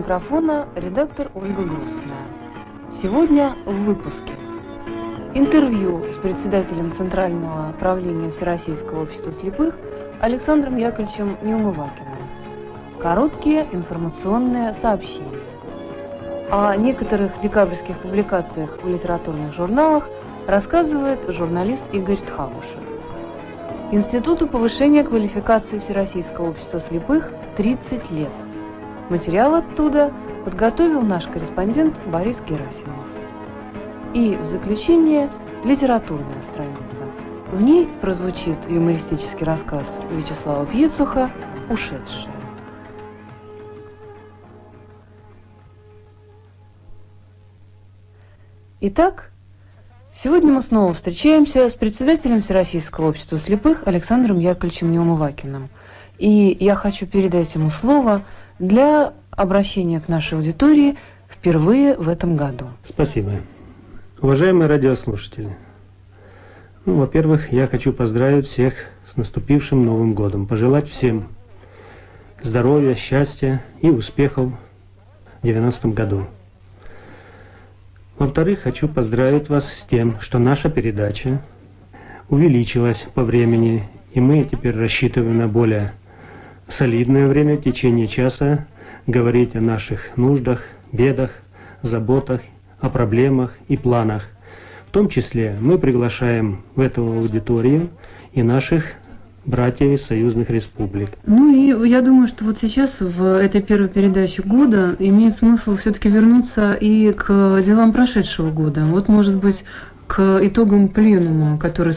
микрофона редактор Ольга Грустная. Сегодня в выпуске интервью с председателем Центрального правления Всероссийского общества слепых Александром Яковлевичем Неумывакиным. Короткие информационные сообщения. О некоторых декабрьских публикациях в литературных журналах рассказывает журналист Игорь Тхавушев. Институту повышения квалификации Всероссийского общества слепых 30 лет. Материал оттуда подготовил наш корреспондент Борис Герасимов. И в заключение литературная страница. В ней прозвучит юмористический рассказ Вячеслава Пьецуха «Ушедшие». Итак, сегодня мы снова встречаемся с председателем Всероссийского общества слепых Александром Яковлевичем Неумывакиным. И я хочу передать ему слово для обращения к нашей аудитории впервые в этом году. Спасибо. Уважаемые радиослушатели, во-первых, я хочу поздравить всех с наступившим Новым годом, пожелать всем здоровья, счастья и успехов в 90-м году. Во-вторых, хочу поздравить вас с тем, что наша передача увеличилась по времени, и мы теперь рассчитываем на более солидное время, в течение часа, говорить о наших нуждах, бедах, заботах, о проблемах и планах. В том числе мы приглашаем в эту аудиторию и наших братьев из союзных республик. Ну и я думаю, что вот сейчас в этой первой передаче года имеет смысл все-таки вернуться и к делам прошедшего года. Вот, может быть, к итогам пленума, который